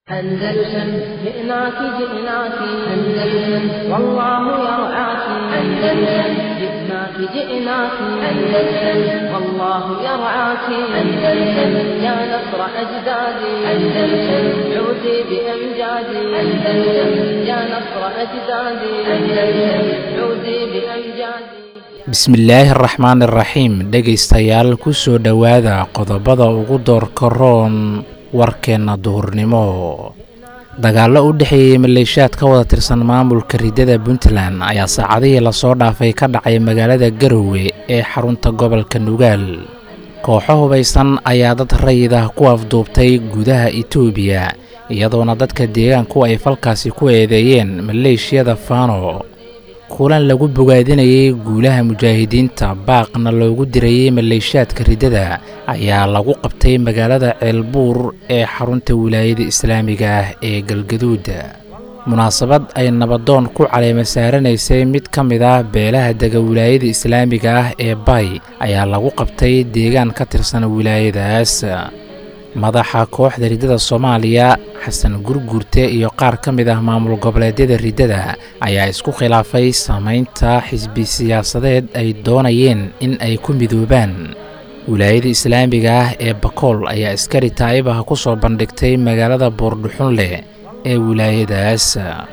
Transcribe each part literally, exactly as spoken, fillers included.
أندلسن جئناك جئناك أندلسن والله يرعاك أندلسن جئناك جئناك أندلسن والله يرعاك أندلسن يا نصر أجدادي أندلسن عودي بأمجادي أندلسن يا نصر أجدادي أندلسن عودي بأمجادي bismillaahi araxmaani araxiim dhegaystayaal ku soo dhowaada qodobada ugu doorka roon warkeenna duhurnimo dagaallo u dhexeeyay maleeshiyaad ka wada tirsan maamulka ridada Puntland ayaa saacadihii la soo dhaafay ka dhacay magaalada Garowe ee xarunta gobolka Nugaal kooxo hubaysan ayaa dad rayid ah ku afduubtay gudaha Itoobiya iyadoona dadka deegaanku ay falkaasi ku eedeeyeen maleeshiyada Fano kulan lagu bogaadinayay guulaha mujaahidiinta baaqna loogu dirayay maleeshiyaadka ridada ayaa lagu qabtay magaalada Ceelbuur ee xarunta wilaayada Islaamiga ah ee Galgaduud munaasabad ay nabadoon ku caleema saaranaysay mid ka mid ah beelaha dega wilaayada Islaamiga ah ee Bay ayaa lagu qabtay deegaan ka tirsan wilaayadaas madaxa kooxda ridada Soomaaliya Xasan Gurgurte iyo qaar ka mid ah maamul goboleedyada ridada ayaa isku khilaafay sameynta xisbi siyaasadeed ay doonayeen in ay ku midoobaan wilaayada Islaamiga ah ee Bakool ayaa askari taayib ah ku soo bandhigtay magaalada Boordhuxunle ee wilaayadaas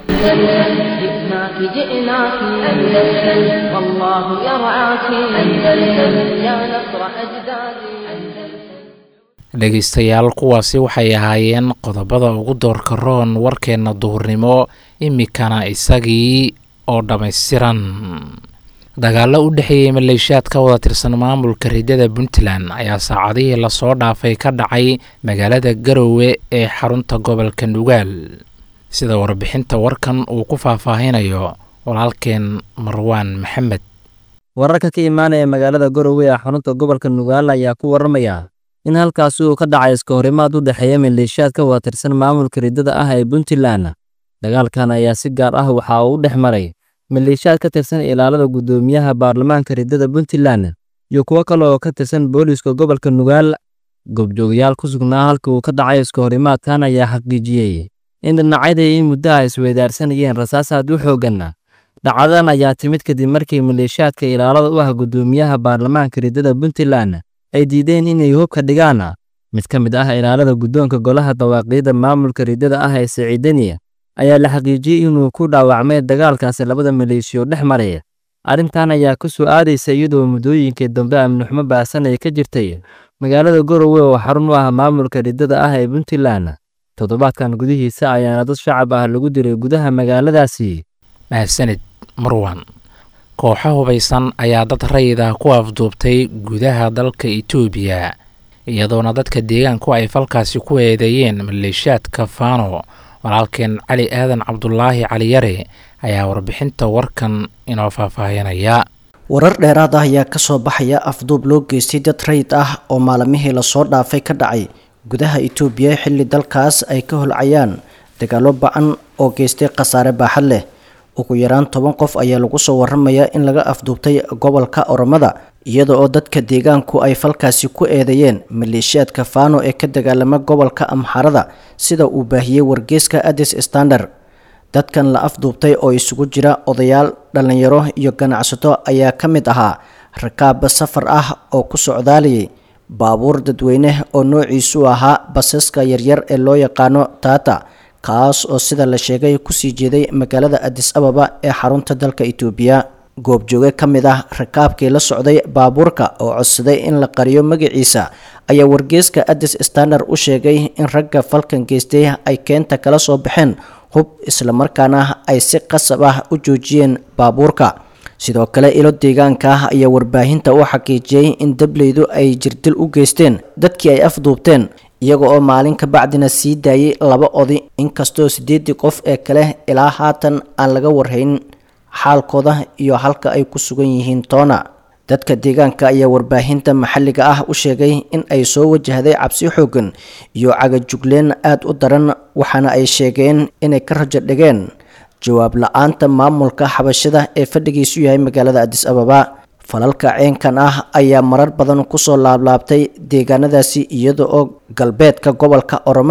جئناك أندلسن والله يرعاك أندلسن يا نصر أجدادي dhegaystayaal kuwaasi waxay ahaayeen qodobada ugu doorka roon warkeenna duhurnimo imikana isagii oo dhammaystiran dagaallo u dhexeeyay maleeshiyaad ka wada tirsan maamulka ridada Puntland ayaa saacadihii la soo dhaafay ka dhacay magaalada Garowe ee xarunta gobolka Nugaal sida warbixinta warkan uu ku faahfaahinayo walaalkeen Marwaan Maxamed wararka ka imaanaya magaalada Garowe ee xarunta gobolka Nugaal ayaa ku waramaya in halkaas uu ka dhacay iska horimaad u dhaxeeya maleeshiyaad ka wada tirsan maamulka ridada ah ee Puntland dagaalkan ayaa si gaar ah waxa uu dhex maray maleeshiyaad ka tirsan ilaalada gudoomiyaha baarlamaanka ridada Puntland iyo kuwa kale oo ka tirsan booliska gobolka Nugaal goobjoogayaal ku sugnaa halka uu ka dhacay iska horimaadkan ayaa xaqiijiyay in dhinacyada ay muddo isweydaarsanayeen rasaas aad u xoogan dhacdadan ayaa timid kadib markii maleeshiyaadka ilaalada u ah gudoomiyaha baarlamaanka ridada Puntland ay diideen inay hubka dhigaan mid ka mid ah ilaalada gudoonka golaha dawaaqyada maamulka ridada ah ee Siciidaniya ayaa la xaqiijiyay inuu ku dhaawacmay dagaalkaas labada maleeshiyo dhex maray arintan ayaa ku soo aadaysa iyadoo muddooyinkii dambe amni xumo baasan ay ka jirtay magaalada Garowe oo xarun u ah maamulka ridada ah ee Puntland toddobaadkan gudihiisa ayaa dad shacab ah lagu diray gudaha magaaladaasi mahadsanid Marwan kooxo hubaysan ayaa dad rayid ah ku afduubtay gudaha dalka Itoobiya iyadoona dadka deegaanku ay falkaasi ku eedeeyeen maleeshiyaadka Fano walaalkeen Cali Aadan Cabdullaahi Cali Yare ayaa warbixinta warkan inoo faahfaahinaya warar dheeraad ah ayaa ka soo baxaya afduub loo geystay dad rayid ah oo maalmihii la soo dhaafay ka dhacay gudaha Itoobiya xilli dalkaas ay ka holcayaan dagaallo ba'an oo geystay khasaare baaxad leh ugu yaraan toban qof ayaa lagu soo waramayaa in laga afduubtay gobolka Oromada iyada oo dadka deegaanku ay falkaasi ku eedeeyeen maleeshiyaadka Fano ee ka dagaalama gobolka Amharada sida uu baahiyay wargeyska Addis Standard dadkan la afduubtay oo isugu jira odayaal dhalinyaro iyo ganacsato ayaa ka mid ahaa rakaab safar ah oo ku socdaaliyay baabuur dadweyne oo noociisu ahaa basaska yaryar ee loo yaqaano Tata kaas oo sida la sheegay ku sii jeeday magaalada Addis Ababa ee xarunta dalka Itoobiya goobjooge ka mid ah rakaabkii la socday baabuurka oo codsaday in la qariyo magaciisa ayaa wargeyska Addis Standard u sheegay in ragga falkan geystay ay keenta kala soo baxeen hub isla markaana ay si qasab ah u joojiyeen baabuurka sidoo kale ilo deegaanka ah ayaa warbaahinta u xaqiijiyay in dableydu ay jirdil u geysteen dadkii ay afduubteen iyaga oo maalin ka bacdina sii daayay laba odi inkastoo sideed qof ee kale ilaa haatan aan laga warhayn xaalkooda iyo halka ay ku sugan yihiin toona dadka deegaanka ayaa warbaahinta maxalliga ah u sheegay in ay soo wajahday cabsi xoogan iyo cagajugleen aad u daran waxaana ay sheegeen inay ka rajo dhigeen jawaab la'aanta maamulka xabashada ee fadhigiisu yahay magaalada Addis Ababa falalka ceenkan ah ayaa marar badan ku soo laablaabtay deegaanadaasi iyada oo galbeedka gobolka Oromada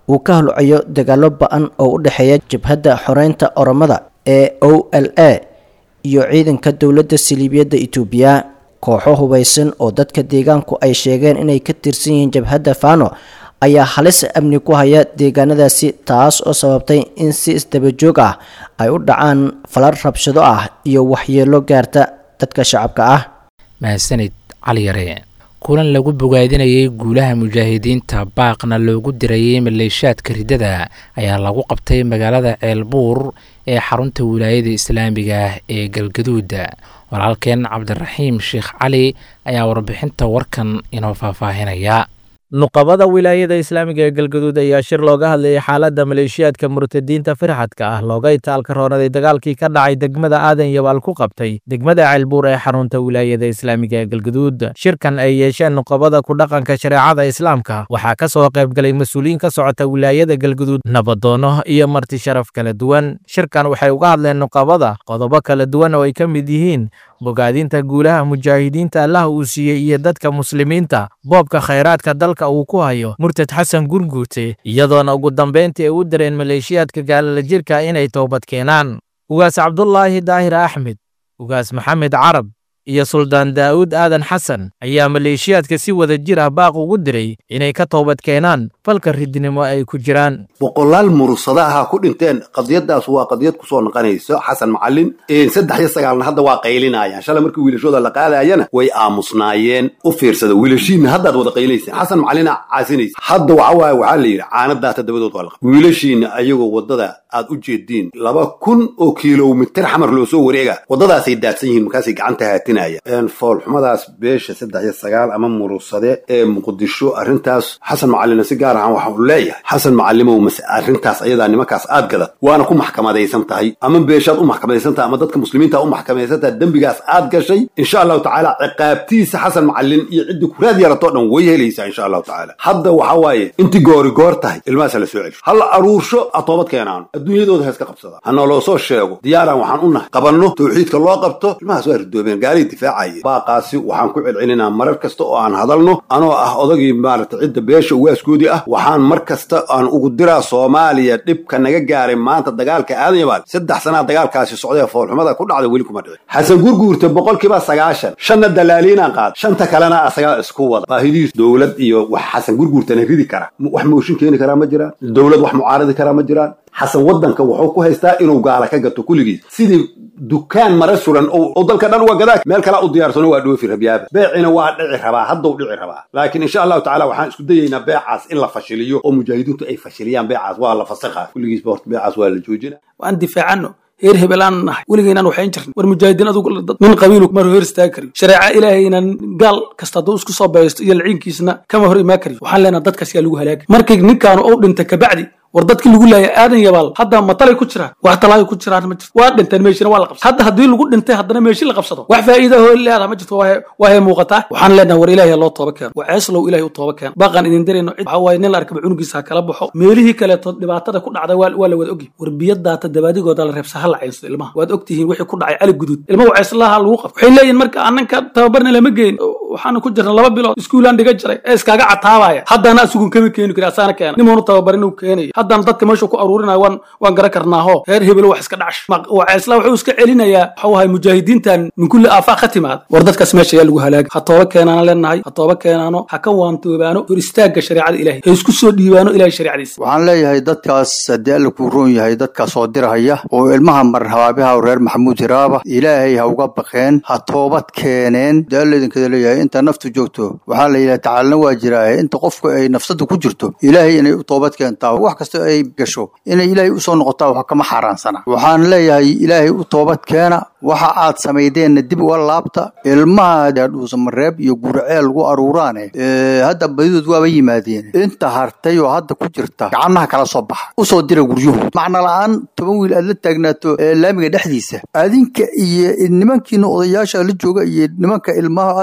uu ka holcayo dagaalo ba-an oo u dhexeeya jabhadda xoreynta oromada ee o l a iyo ciidanka dowladda siliibiyadda itoobiya. kooxo hubaysan oo dadka deegaanku ay sheegeen inay ka tirsan yihiin jabhadda fano ayaa halis amni ku haya deegaanadaasi, taas oo sababtay in si isdabajoog ah ay u dhacaan falal rabshado ah iyo waxyeelo gaarta dadka shacabka ah. mahadsanid cali yare. kulan lagu bogaadinayay guulaha mujaahidiinta baaqna loogu dirayay maleeshaadka ridada ayaa lagu qabtay magaalada ceelbuur ee xarunta wilaayada islaamiga ah ee galgaduud. walaalkeen cabdiraxiim sheekh cali ayaa warbixinta warkan inoo faahfaahinaya. nuqabada wilaayada islaamiga ee galgaduud ayaa shir looga hadlayay xaaladda maleeshiyaadka murtadiinta firxadka ah looga itaalka roonaday dagaalkii ka dhacay degmada aadan yabaal ku qabtay degmada ceelbuur ee xarunta wilaayada islaamiga ee galgaduud. shirkan ay yeesheen nuqabada ku dhaqanka shareecada islaamka waxaa ka soo qaybgalay mas-uuliyiin ka socota wilaayada galgaduud, nabadoono iyo marti sharaf kala duwan. shirkan waxay uga hadleen nuqabada qodobo kala duwan oo ay ka mid yihiin bogaadinta guulaha mujaahidiinta allah uu siiyey iyo dadka muslimiinta, boobka khayraadka dalka uu ku hayo murtad xasan gurguute, iyadoona ugu dambeyntii ay u direen maleeshiyaadka gaalala jirka inay toobad keenaan. ugaas cabdulaahi daahir axmed, ugaas maxamed carab iyo suldaan daa'uud aadan xasan ayaa maleeshiyaadka si wada jir ah baaq ugu diray inay ka toobad keenaan falka ridnimo ay ku jiraan. boqolaal mursada ah ku dhinteen. qadiyadaas waa qadiyad ku soo noqonaysa xasan macallin ee saddex iyo sagaalna hadda waa qaylinayaan. shalay markii wiilashooda la qaadayana way aamusnaayeen. u fiirsada wiilashiina haddaad wada qaylinaysa xasan macallina caasinaysa. hadda waxa waaye waxaa la yidhi caanadaa toddobadood waa la qabay. wiilashiina ayagoo wadada aad u jeediin laba kun oo kiiloomitir xamar loo soo wareega wadadaasay daadsan yihiin, markaasay gacanta haatinaya. foolxumadaas beesha saddex iyo sagaal ama murursade ee muqdisho arrintaas xasan macallina si gaar ahaan waxa uu leeyahay xasan macallimow mase arrintaas ayadaa nimankaas aad gadad waana ku maxkamadaysan tahay, ama beeshaad u maxkamadaysan tahay ama dadka muslimiinta u maxkamadaysan tahay. dembigaas aad gashay insha allahu tacaala ciqaabtiisa xasan macallin iyo ciddii kuraad yaratoo dhan way helaysaa insha allahu tacaala. hadda waxa waaye intii goori goor tahay ilmahaas la soo celsho, halla aruursho atoobad keenaano, adduunyadooda ha iska qabsada, hana loo soo sheego diyaaraan waxaan u nahay qabanno tawxiidka loo qabto. ilmahaas waa ridoobeen gaalii difaacaya. baaqaasi waxaan ku celcelinaa marar kasta oo aan hadalno anoo ah odagii maaragtay cidda beesha ugaaskoodii ah. waxaan mar kasta aan ugu diraa Soomaaliya dhibka naga gaaray maanta dagaalka aadan yabaal saddex sana dagaalkaasi socday foolxumada ku dhacday weli kuma dhicin. xasan gurguurta boqolkiiba sagaashan shanna dalaaliinaan qaad, shanta kalena asaga isku wada. baahidiis dowlad iyo wax xasan gurguurtana ridi kara, wax mooshin keeni kara ma jiraan, dowlad wax mucaaradi kara ma jiraan. xasan wadanka wuxuu ku haystaa inuu gaala ka gato kulligiis, sidii dukaan mara suran oo dalka dhan uga gadaa meel kale u diyaarsano waa dhoofi rabyaaba. beecina waa dhici rabaa, hadda uu dhici rabaa. laakiin insha allahu tacaala waxaan isku dayaynaa beecaas in la fashiliyo oo mujaahidiintu ay fashiliyaan. beecaas waa la fasakha kulligiis, horta beecaas waa la joojina. waan difaacano heer hebelaan nahay weligeynaan waxayn jirnay war mujaahidiin adugu nin qabiilu mar hor istaagi kari shareeca ilaahayna gaal kasta duu isku soo baysto iyo liciinkiisna kama hor imaa kari. waxaan leenahay dadkaas yaa lagu halaagay markii ninkaan uu dhintay ka bacdi war dadkii lagu laayay aadan yabaal hadda matalay ku jiraan, wax talaayo ku jiraan ma jirto. waa dhinteen meeshina waa la qabsaday. hadda haddii lagu dhintay haddana meeshi la qabsado wax faa'iido oo leedahay ma jirto. waa waa muuqataa. waxaan leenahay war ilaahay loo tooba keen, waa ceeslow ilaahay u tooba keen. baaqan idin dirayno cid waxa waaye nin la arkaba cunugiisa kala baxo. meelihii kale to dhibaatada ku dhacday waa waa la wada ogi. war biyada ta dabaadigooda la reebsa hal ceysto ilmaha. waad ogtihiin wixii ku dhacay ali gudud ilmaha ceeslaha lagu qab. waxay leeyihiin marka annanka tababarna lama geyn. waxaan ku jirnaa laba bilood iskuulaan dhiga jiray ee iskaaga cataabaya. haddana asugun kama keeni kara asaana keena nimaanu tababarin uu keenayo. haddana dadka meesha ku aruurinaa waan waan garan karnaaho reer hebel wax iska dhacash waa ceesla wuxuu iska celinayaa waxa wahay mujaahidiintan min kulli aafaaq ka timaad. war dadkaas meesha ayaa lagu halaagay. ha tooba keenaana leenahay, ha tooba keenaano, ha ka waantoobaano hor istaaga shareecada ilaahay, ha isku soo dhiibaano ilaahay shareecadiisa. waxaan leeyahay dadkaas haddii alla kuu roon yahay dadkaas oo dirahaya oo ilmaha mar habaabiha reer maxamuud hiraaba ilaahay ha uga baqeen, ha toobad keeneen. daal idinkada leeyahay inta naftu joogto waxaa la yidhaha tacaalna waa jiraa inta qofku ay nafsada ku jirto ilaahay inay u toobad keentaa. wax kasta ay gasho inay ilaahay u soo noqotaa wax kama xaraansana. waxaan leeyahay ilaahay u toobad keena, waxa aad sameeyeen dib uga laabta. ilmaha dhuusamareeb iyo gurceel lagu aruuraane ee hadda badidood waaba yimaadeen. inta hartay oo hadda ku jirta gacanaha kala soo baxa u soo dira guryuhu. macna la'aan toban wiil aad la taagnaato laamiga dhexdiisa adinka iyo nimankiina odayaasha la jooga iyo nimanka ilmaha aad haydaan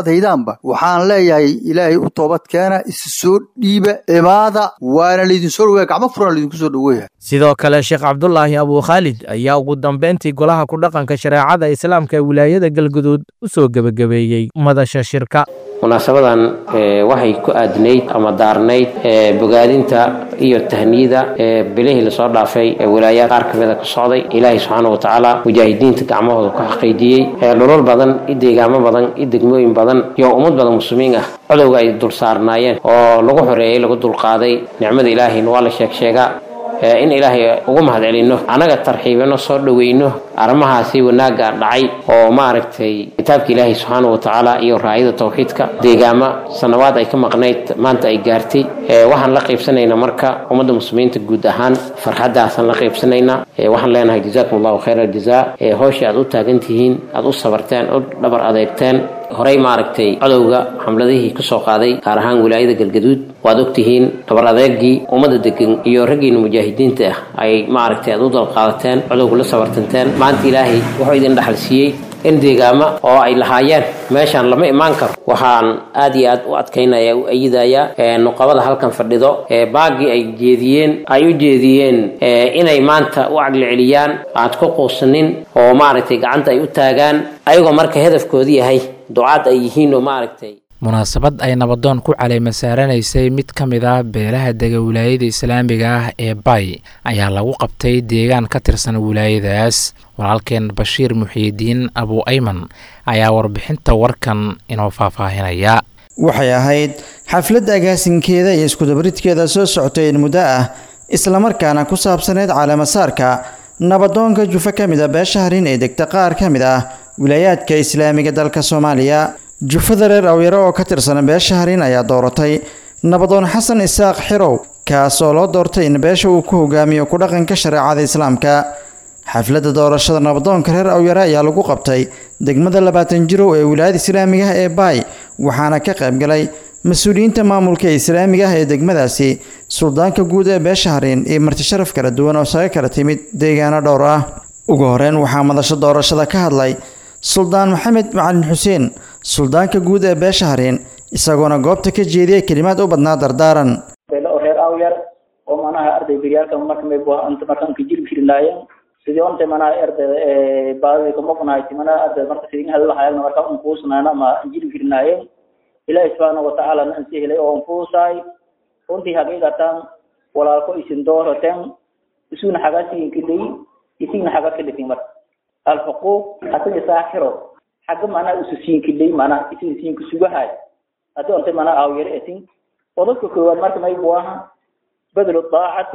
hayaanba waxaan leeyahay ilaahay u toobad keena isu soo dhiiba imaada waana laydin soo dhaweeya gacmo furan laydinku soo dhaweeya sidoo kale sheekh cabdulaahi abu khaalid ayaa ugu dambeyntii golaha ku dhaqanka shareecada islaamka ee wilaayada galguduud u soo gebagabeeyey madasha shirka munaasabadan waxay ku aadnayd ama daarnayd bogaadinta iyo tahniyada bilihii la soo dhaafay ee wilaayada qaar kamid ah ka socday ilaahay subxaanahu wa tacaala mujaahidiinta gacmahooda ku xaqiijiyey dhulal badan iyo deegaamo badan iyo degmooyin badan iyo ummad badan muslimiin ah codowga ay dul saarnaayeen oo lagu xoreeyey lagu dulqaaday nicmada ilaahayna waa la sheeg sheegaa in ilaahay ugu mahad celino anaga tarxiibano soo dhaweyno arrimahaasi wanaaga dhacay oo maaragtay kitaabka ilaahay subxaanahu wa tacaala iyo raayada tawxiidka deegaama sanawaad ay ka maqnayd maanta ay gaartay waxaan la qaybsanaynaa marka ummadda muslimiinta guud ahaan farxaddaasaan la qaybsanaynaa waxaan leenahay jazaakumullahu khayra aljazaa howsha aad u taagan tihiin aad u sabarteen u dhabar adeegteen horey maaragtay codowga xamladihii ka soo qaaday gaar ahaan wilaayada galgaduud waad ogtihiin dhabar adeegii ummadda degan iyo raggiina mujaahidiinta ah ay maaragtay aad u dalqaadateen codowga la sabartanteen maanta ilaahay wuxuu idin dhaxal siiyey in deegaama oo ay lahaayeen meeshaan lama imaan karo waxaan aad iyo aad u adkaynaya u ayidayaa nuqabada halkan fadhido baagii ay jeediyeen ay u jeediyeen inay maanta u caqli celiyaan aad ku quusanin oo maaragtay gacanta ay u taagaan ayagoo marka hadafkoodu yahay ducaad ay yihiin oo maaragtay munaasabad ay nabadoon ku caleema saaranaysay mid ka mid ah beelaha dega wilaayada islaamiga ah ee bay ayaa lagu qabtay deegaan ka tirsan wilaayadaas walaalkeen bashiir muxiidiin abu ayman ayaa warbixinta warkan inoo faahfaahinaya waxay ahayd xafladda agaasinkeeda iyo iskudabaridkeeda soo socotay in muddo ah islamarkaana ku saabsaneyd caleemasaarka nabadoonka jufa ka mid a beesha harin ee degta qaar ka mid ah wilaayaadka islaamiga dalka soomaaliya jufada reer awyaro oo ka tirsan beesha harin ayaa dooratay nabadoon xasan isaaq xirow kaas oo loo doortay in beesha uu ku hogaamiyo ku dhaqanka shareecada islaamka xafladda doorashada nabadoonka reer awyaro ayaa lagu qabtay degmada labaatan jirow ee wilaayada islaamiga ah ee baay waxaana ka qayb galay mas-uuliyiinta maamulka islaamiga ah ee degmadaasi suldaanka guud ee beesha harin iyo martisharaf kala duwan oo saga kala timid deegaano dhowr ah ugu horeyn waxaa madasho doorashada ka hadlay suldaan maxamed macalin xuseen suldaanka guud ee beesha harin isagoona goobta ka jeediyay kelimaad u badnaa dardaaran reer awyar oo manaha arday beryaalka markaan ka jiri jirnaayeen sidii onta manaha arday baadii ka maqnaayay manaha arday marka sidii hadalahayna marka un kuusnaana ma jiri jirnaayeen ilaahay subhanahu wa ta'ala aan si helay oo fuusay runtii haqiiqatan walaalko isin doorateen isuna xagaasiin kidii isina xaga kidii mar الحقوق حتى ساحره حق معنا أساسين كلي معنا أساسين كسبها هذا أنت معنا أوير أتين وذلك كل مرة ما يبواها بدل الطاعة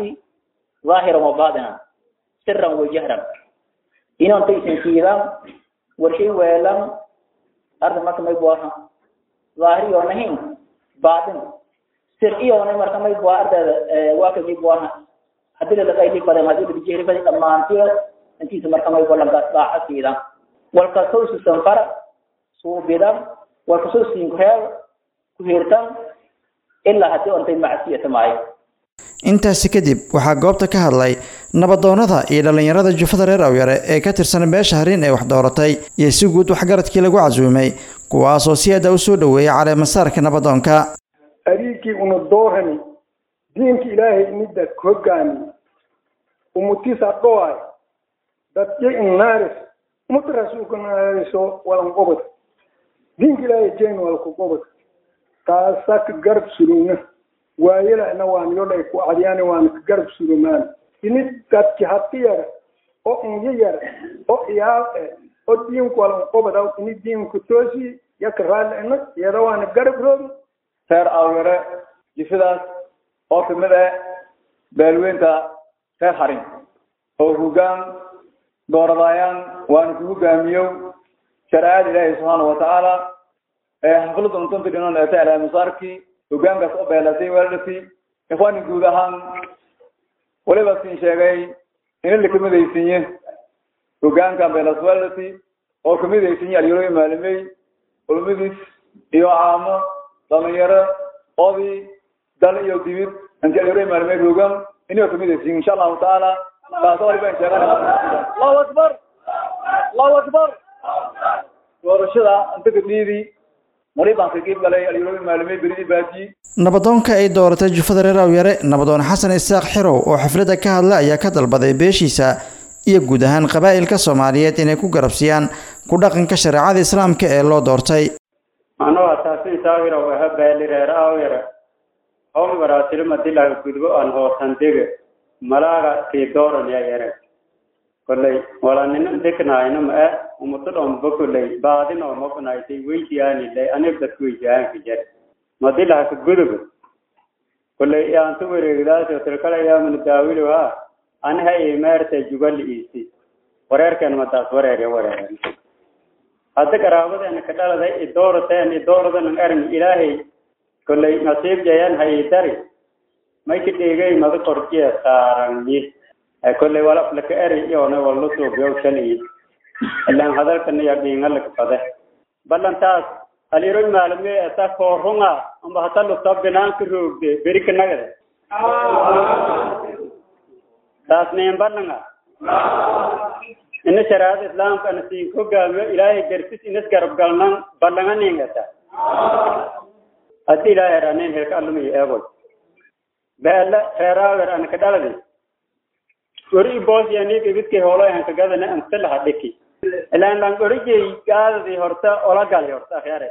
ظاهرا وباطنا سرا وجهرا إن أنت إسنسيرا وشيء ويلا أرض مرة ما يبواها ظاهري ونهين باطن سرئي ونهين مرة ما يبواها أرض واقع يبواها هذا اللي قايل لك بدل هذا بيجي رفض أما أنت intiisa marka may bolan daacasiida walka soo sanfar soo bidam walka soo siin ku heer ku heertan illa hadii ontay macsiya tamay intaasi kadib waxaa goobta ka hadlay nabadoonada iyo dhalinyarada jufada reer awyare ee ka tirsan beesha harin ee wax dooratay iyo si guud waxgaradkii lagu casuumay kuwaas oo si aad u soo dhaweeyay caleemasaarka nabadoonka ariikii una doorani diinka ilaahay midda hoggaami umutisa dhoay dadka inaaris mutrasuuka naariso walan qobad diinka ilaahay jeen wal ku qobad taasak garb suruna waayela na waan yolay ku adiyani waan garb surumaan inid dadki hatiyar oo injiyar oo iyaal oo diinku walan qobad oo inid diinku toosi yakraal ina yada waan garb roog reer awere jifidaas oo kamid ah beelweynta reer harin oo hoggaan dooradayaan waan ku hogaamiyo sharaa'ad ilaahay subhanahu wa ta'ala ee xafladda unta dhinan ee taala masarki hoggaankaas oo beelatay waalidtii ikhwaani guud ahaan waliba siin sheegay in la kamidaysiiye hoggaanka beelas waalidtii oo kamidaysiiye aliyoro maalimay ulmidis iyo caamo dhalinyaro oodi dal iyo dibid inta aliyoro maalimay hoggaan inuu kamidaysiiye insha Allah ta'ala الله أكبر الله أكبر ورشدا أنت كديدي mari baan ka qeyb galay aliyoobi maalimay beridi baati nabadoonka ay dooratay jufada reer Awyare nabadoon Xasan Isaaq Xirow oo xafladda ka hadla ayaa ka dalbaday beeshiisa iyo guud ahaan qabaa'ilka Soomaaliyeed inay ku garabsiyaan ku dhaqanka shariicada Islaamka ee loo doortay anoo asaasi saawir oo ah beeli reer Awyare oo maraatil madila gudbo aan hoosan dege malaga tii dooran ya yare kolley wala nin deknaayna ma umutadon bokoley baadin oo maqnaaytay weydiyaani lay anib dadku weydiyan ka jar madila ka gudub kolley aan tu wareegdaas oo tilkala yaamin daawilo ha an hay meerta jugal iisi wareerkan madaas wareer wareer hadda qaraabada ka dhaladay idoorateen idooradan arin ilaahay kolley nasiib jayan hay dari may ka dhigay mad qorjiya saaranyi kolley wala laka eri iyo na wala soo biyo kali ilaan hadalkan ya dhiingal ka fada balantaas aliroy maalme ata koorunga amba hata lu tabbinaan ka roogde berikanaga taas neen balanga inna sharaad islaam kan siin ko gaamiyo ilaahay gartis inas garab galnan balanga neengata hadii ilaahay raneen heerka allumi eego bala reeraawer an ka dhaladi gori boos yani ibidke holo aan ka gadana aan talaha dhiki ilaan lan gorigi gaadadi horta ola gal horta khayare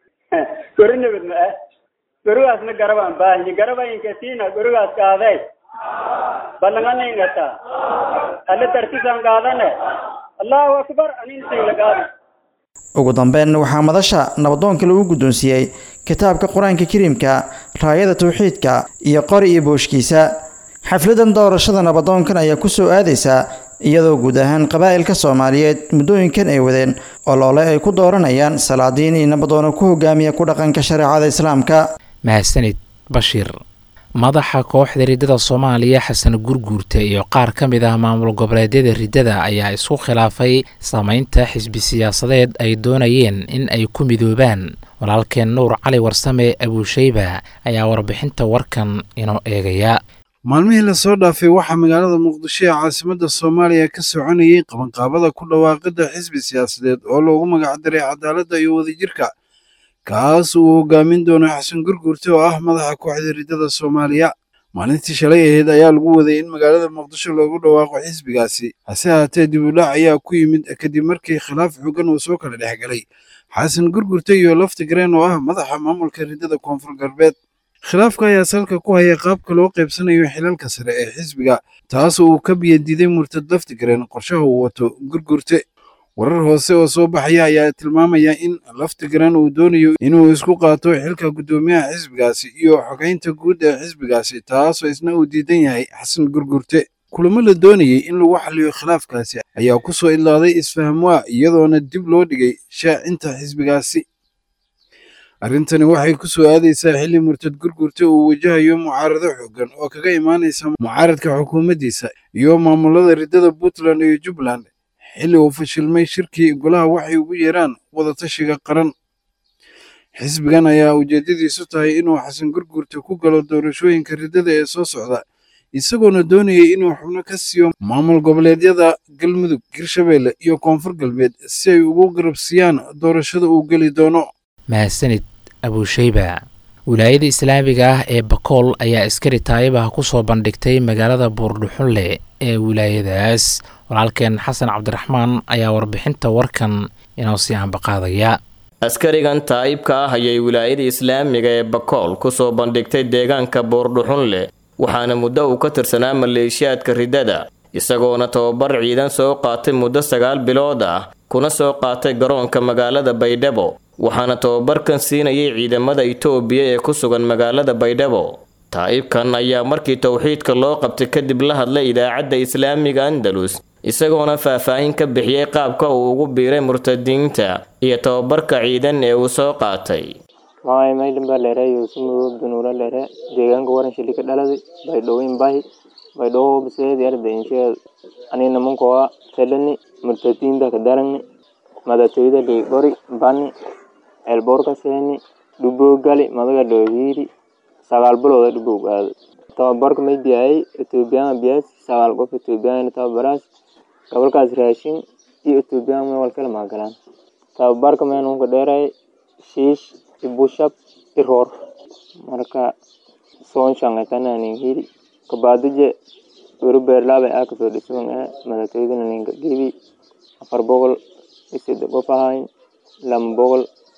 gori nabad ma gorigaas na garabaan baahi garabaan ka tiina gorigaas qaaday balangana ingata alle tartisan qaadane Allahu akbar anin sin lagaadi ugu dambeyn waxaa madasha nabadoonka lagu guddoonsiiyay kitaabka Quraanka Kariimka raayada tawxiidka iyo qori iyo booshkiisa xafladan doorashada nabadoonkan ayaa ku soo aadaysa iyadoo guud ahaan qabaa'ilka Soomaaliyeed muddooyinkan ay wadeen olole ay ku dooranayaan salaadiin iyo nabadoon ku hogaamiya ku dhaqanka shariicada Islaamka mahadsanid Bashiir madaxa kooxda ridada Soomaaliya Xasan Gurguurte iyo qaar ka mid ah maamul goboleedyada ridada ayaa isku khilaafay sameynta xisbi siyaasadeed ay doonayeen in ay ku midoobaan walaalkeen Nuur Cali Warsame Abushayba ayaa warbixinta warkan inoo eegaya maalmihii la soo dhaafay waxaa magaalada Muqdisho ee caasimadda Soomaaliya ka soconayay qabanqaabada ku dhawaaqida xisbi siyaasadeed oo loogu magac daray cadaaladda iyo wadajirka kaas uu hogaamin doono Xasan Gurguurte oo ah madaxa kooxda ridada Soomaaliya maalintii shalay ahayd ayaa lagu waday in magaalada Muqdisho loogu dhawaaqo xisbigaasi hase haatee dib u dhac ayaa ku yimid kadib markii khilaaf xooggan uu soo kala dhex galay Xasan Gurguurte iyo Laftigreen oo ah madaxa maamulka ridada Koonfur Galbeed khilaafka ayaa salka ku haya qaabka loo qaybsanayo xilalka sare ee xisbiga taas oo uu ka biyadiiday murtad Laftigreen qorshaha uu wato Gurguurte warar hoose oo soo baxaya ayaa tilmaamaya in Laftigreen uu doonayo inuu isku qaato xilka gudoomiyaha xisbigaasi iyo xogeynta guud ee xisbigaasi taas oo isna uu diidan yahay Xasan Gurguurte kulamo la doonayay in lagu xalliyo khilaafkaasi ayaa ku soo ilaaday isfaham waa iyadoona dib loo dhigay shaacinta xisbigaasi arrintani waxay ku soo aadaysaa xilli murtad Gurguurte uu wajahayo mucaarado xooggan oo kaga imaanaysa mucaaradka xukuumaddiisa iyo maamulada ridada Puntland iyo Jubbaland xilli uu fashilmay shirkii golaha waxay ugu yeeraan wadatashiga qaran xisbigan ayaa ujeedadiisu tahay inuu Xasan Gurguurte ku galo doorashooyinka ridada ee soo socda isagoona doonayay inuu xubno ka siiyo maamul goboleedyada Galmudug Hirshabelle iyo Koonfur Galbeed si ay ugu garabsiyaan doorashada uu gali doono mahadsanid Abushayba wilaayada islaamiga ah ee Bakool ayaa askari taayibaha ku soo bandhigtay magaalada Buurdhuxunle ee wilaayadaas walaalkeen Xasan Cabdiraxmaan ayaa warbixinta warkan inoo sii ambaqaadaya askarigan taayibka ah ayay wilaayada islaamiga ee Bakool ku soo bandhigtay deegaanka Buurdhuxunle waxaana muddo uu ka tirsanaa maleeshiyaadka ridada isagoona tababar ciidan soo qaatay muddo sagaal bilood ah kuna soo qaatay garoonka magaalada Baydhabo waxaana tababarkan siinayay ciidamada Itoobiya ee ku sugan magaalada Baydhabo taayibkan ayaa markii tawxiidka loo qabtay kadib la hadlay idaacadda islaamiga Andalus isagoona faahfaahin ka bixiyay qaabka uu ugu biiray murtadiinta iyo tababarka ciidan ee uu soo qaatay maay maydin baa leeray sumuu dunuula leeray deegaanka waran shilika dhaladi Baydhowin bay Baydhabo biseed yarda insha anina munko telani murtadiinta ka darani madatayda li gori bani elborka seeni dubo gali madaga dhowiiri sagaal bilooda dubo gaad tababarka may biyay Itoobiya biyas sagaal qof Itoobiya tababaras gobolkaas raashin iyo Itoobiya ma wal kala ma galaan tababarka ma uu ka dheeray shiish ibushab iroor marka soon shangatana hiri kabaadije urubeerlaabe aa kasoo dhisan ee madaxweydena ninka gibi afar boqol isida qof ahayn lama boqol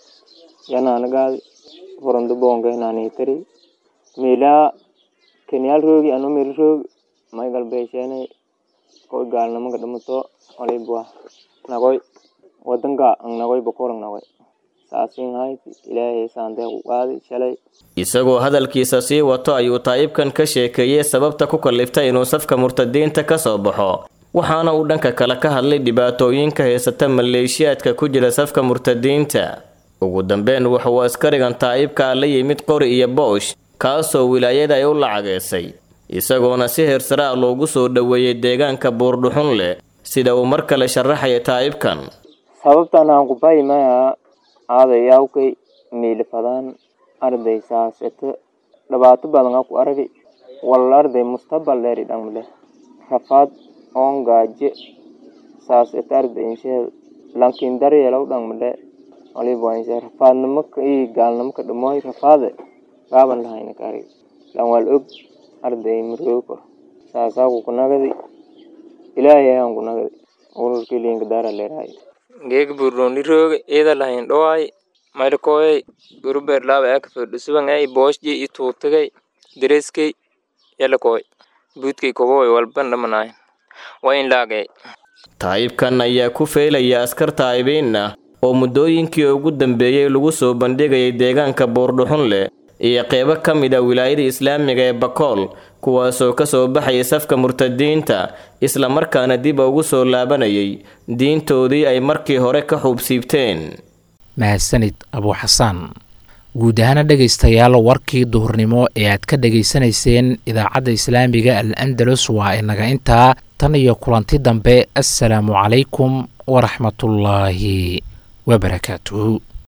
yanaanagaadi furando boonga inaanay tari meelaa kenyaal roogi anu meel roog may galbeesheenay koy gaalnimaka dhimato olibwa nagoy wadanka ang nagoy bokorang nagoy saasin hayd ilaahay saandee ku qaadi shalay isagoo hadalkiisa sii wato ayuu taa'ibkan ka sheekeeyey sababta ku kaliftay inuu safka murtadiinta ka soo baxo waxaana uu dhanka kale ka hadlay dhibaatooyinka heysata maleeshiyaadka ku jira safka murtadiinta ugu dambeyn wuxuu askarigan taa'ibka la yimid qori iyo boosh kaasoo wilaayada ay u lacageysay isagoona si heersare ah loogu soo dhoweeyey deegaanka buurdhuxun leh sida uu mar kale sharaxaya taa'ibkan sababtan aan ku baymaya aadayawkay miilfadaan arday saasete dhibaato badan ku aragay wal arday mustaqbal dheer dhamle rafaad on gaaje saasete arday insha lankin daryeelow dhamle waliba insha rafaad namaka ii gaalnamaka dhamoy rafaade gaaban lahayna kari lan wal og arday maroogo saasagu kunagadi ilaahay aan kunagadi ururkii liinka daara leeyahay geeg burrooni roog eeda lahayn dhawaay maydhakooy urubeerlaabe aa kasoo dhisuban ay booshji i tuutagay dereskay yalakooy buudkay koboy walban dhamanaay waa in laagay taa'ibkan ayaa ku feelaya askar taa'ibiin ah oo muddooyinkii ugu dambeeyey lagu soo bandhigayay deegaanka buurdhuxun leh iyo qeybo ka mid a wilaayada islaamiga ee bakool kuwaasoo ka soo baxayay safka murtadiinta isla markaana dib ugu soo laabanayay diintoodii ay markii hore ka xuubsiibteen mahadsanid abuu xasaan guud ahaana dhegaystayaal warkii duhurnimo ee aad ka dhegaysanayseen idaacadda islaamiga al andalus waa inaga intaa tan iyo kulanti dambe assalaamu calaykum waraxmatullaahi wabarakaatuhu